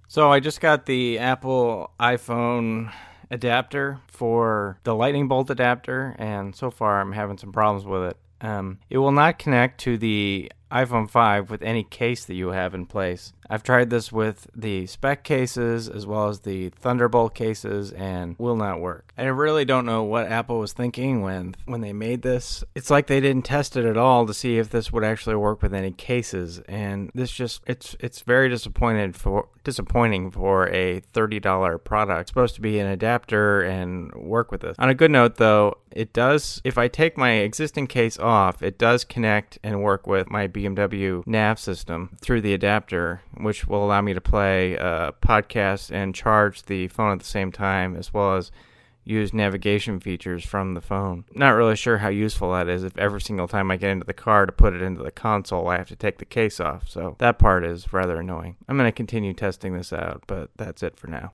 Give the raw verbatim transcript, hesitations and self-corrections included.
So I just got the Apple iPhone adapter for the lightning bolt adapter, and so far I'm having some problems with it. Um, it will not connect to the iPhone five with any case that you have in place. I've tried this with the spec cases as well as the Thunderbolt cases and will not work. I really don't know what Apple was thinking when when they made this. It's like they didn't test it at all to see if this would actually work with any cases, and this just it's it's very disappointed for disappointing for a thirty dollars product. It's supposed to be an adapter and work with this. On a good note though, it does, if I take my existing case off, it does connect and work with my B M W nav system through the adapter, which will allow me to play uh, podcasts and charge the phone at the same time, as well as use navigation features from the phone. Not really sure how useful that is if every single time I get into the car to put it into the console, I have to take the case off. So that part is rather annoying. I'm going to continue testing this out, but that's it for now.